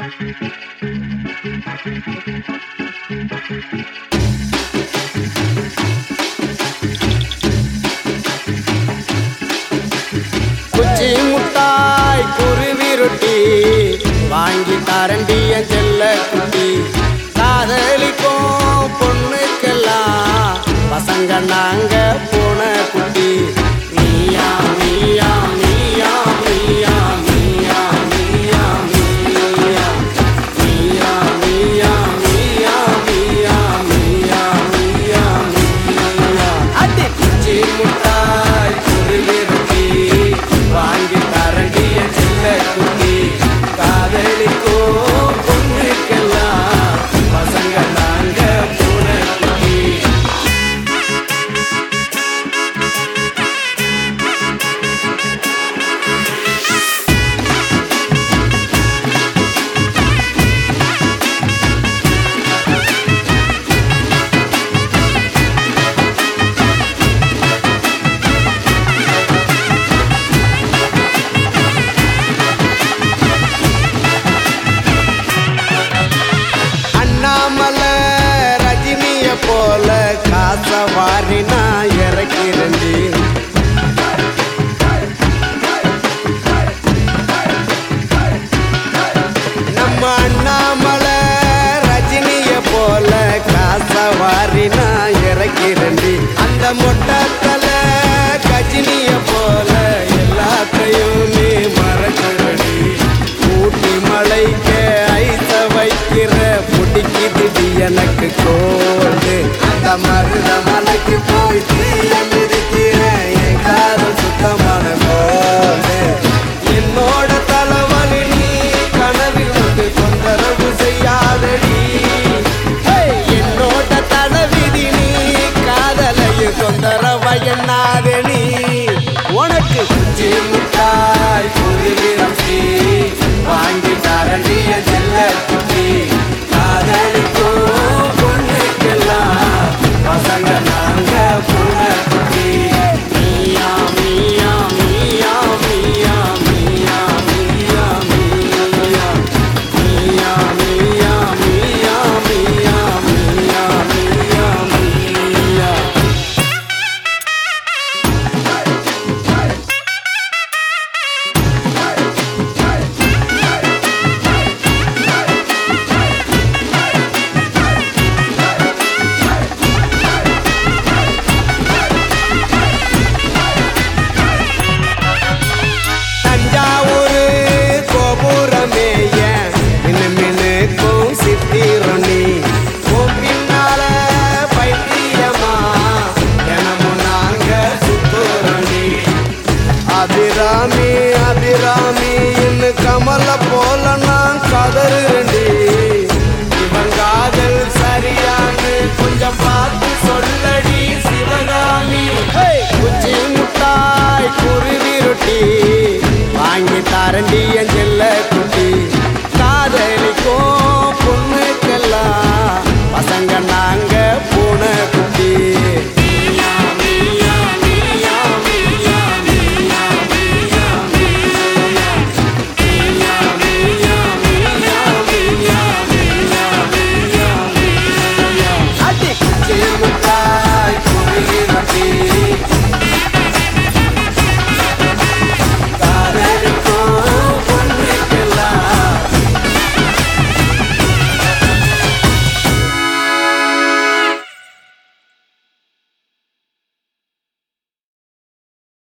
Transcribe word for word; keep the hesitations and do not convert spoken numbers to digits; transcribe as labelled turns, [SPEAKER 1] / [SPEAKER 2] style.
[SPEAKER 1] குச்சி முட்டாய் குருவி ரொட்டி வாங்கி தரண்டி என் செல்ல குட்டி. காதலிக்கும் பொண்ணுக்கெல்லாம் பசங்க நாங்க போன குட்டி. நீயா நீயா நீயா நீயா நீயா நீயா நீயா நீயா நீயா நீயா நீயா நீயா நீயா நீயா. அடி குச்சி முட்டாய் குருவி ரொட்டி வாங்கி தரண்டி என் செல்ல குட்டி. காதலிக்கோ பொண்ணுக்கெல்லாம் பசங்க நாங்க போன குட்டி. அண்ணாமலை ரஜினிய போல காச வாரி நான் இறக்கிறேன்டி. நம்ம அண்ணாமலை ரஜினிய போல காச வாரி நான் இறக்கிறேன்டி. அந்த மொட்டத்தல கஜினிய போல எல்லாத்தையும் நீ மறக்கிறடி. ஊட்டி மலைக்க ஐச வைக்கிற பிடிக்குதுடி எனக்கு கோடு. அந்த மருத மலைக்கு போய் தீய மிதிக்கிற என் காதல் சுத்தமான கோடு. என்னோட தலைவலி நீ கனவில் வந்து தொந்தரவு செய்யாதடி. என்னோட தலைவிதி நீ காதலையும் தொந்தரவு என்னாதடி. உனக்கு குச்சி முட்டாய் குருவி ரொட்டி வாங்கி தரண்டிய செல்ல குட்டி. காதலிக்கோ பொண்ணுக்கெல்லாம் பசங்க நாங்க போன குட்டி. நீயா நீயா நீயா நீயா நீயா நீயா நீயா நீயா நீயா நீயா நீயா நீயா நீயா நீயா. தஞ்சாவூரு கோபுரமே ஏன் மினு மினுக்கும் சித்திரணி. உன் பின்னால பைத்தியமா தினமும் நாங்க சுத்துரணி. அபிராமி அபிராமி இன்னும் கமல போல நான் கதறுறண்டி. இவன் காதல் சரியான்னு கொஞ்சம் பார்த்து சொல்லடி சிவகாமி. குச்சி முட்டாய் குருவி ரொட்டி வாங்கி தரண்டி என்